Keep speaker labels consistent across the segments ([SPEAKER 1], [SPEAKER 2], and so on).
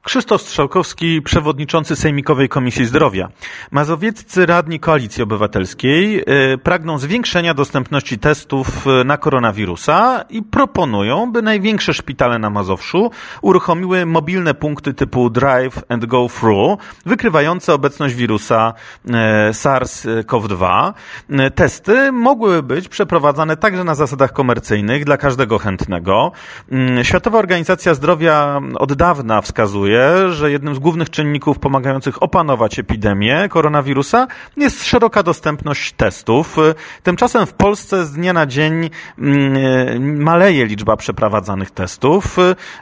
[SPEAKER 1] Krzysztof Strzałkowski, przewodniczący Sejmikowej Komisji Zdrowia. Mazowieccy radni Koalicji Obywatelskiej pragną zwiększenia dostępności testów na koronawirusa i proponują, by największe szpitale na Mazowszu uruchomiły mobilne punkty typu Drive and Go Through, wykrywające obecność wirusa SARS-CoV-2. Testy mogłyby być przeprowadzane także na zasadach komercyjnych dla każdego chętnego. Światowa Organizacja Zdrowia od dawna wskazuje, że jednym z głównych czynników pomagających opanować epidemię koronawirusa jest szeroka dostępność testów. Tymczasem w Polsce z dnia na dzień maleje liczba przeprowadzanych testów.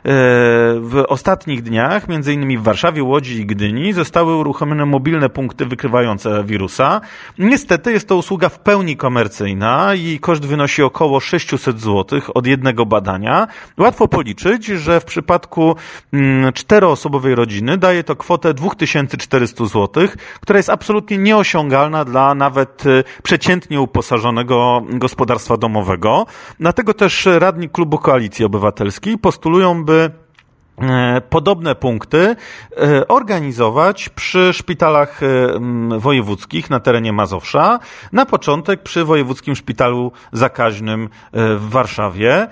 [SPEAKER 1] W ostatnich dniach, między innymi w Warszawie, Łodzi i Gdyni, zostały uruchomione mobilne punkty wykrywające wirusa. Niestety jest to usługa w pełni komercyjna i koszt wynosi około 600 zł od jednego badania. Łatwo policzyć, że w przypadku 4-osobowej rodziny daje to kwotę 2400 zł, która jest absolutnie nieosiągalna dla nawet przeciętnie uposażonego gospodarstwa domowego. Dlatego też radni Klubu Koalicji Obywatelskiej postulują, by podobne punkty organizować przy szpitalach wojewódzkich na terenie Mazowsza. Na początek przy Wojewódzkim Szpitalu Zakaźnym w Warszawie.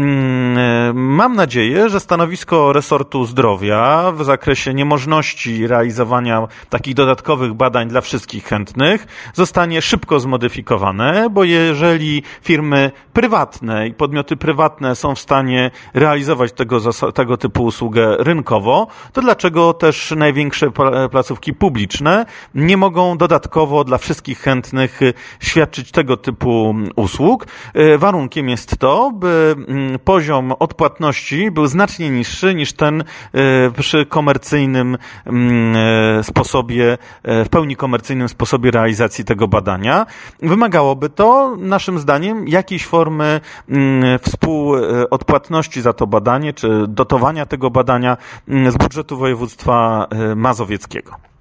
[SPEAKER 1] Mam nadzieję, że stanowisko resortu zdrowia w zakresie niemożności realizowania takich dodatkowych badań dla wszystkich chętnych zostanie szybko zmodyfikowane, bo jeżeli firmy prywatne i podmioty prywatne są w stanie realizować tego typu usługę rynkowo, to dlaczego też największe placówki publiczne nie mogą dodatkowo dla wszystkich chętnych świadczyć tego typu usług? Warunkiem jest to, by poziom odpłatności był znacznie niższy niż ten przy komercyjnym sposobie, w pełni komercyjnym sposobie realizacji tego badania. Wymagałoby to, naszym zdaniem, jakiejś formy współodpłatności za to badanie, czy dotowania tego badania z budżetu województwa mazowieckiego.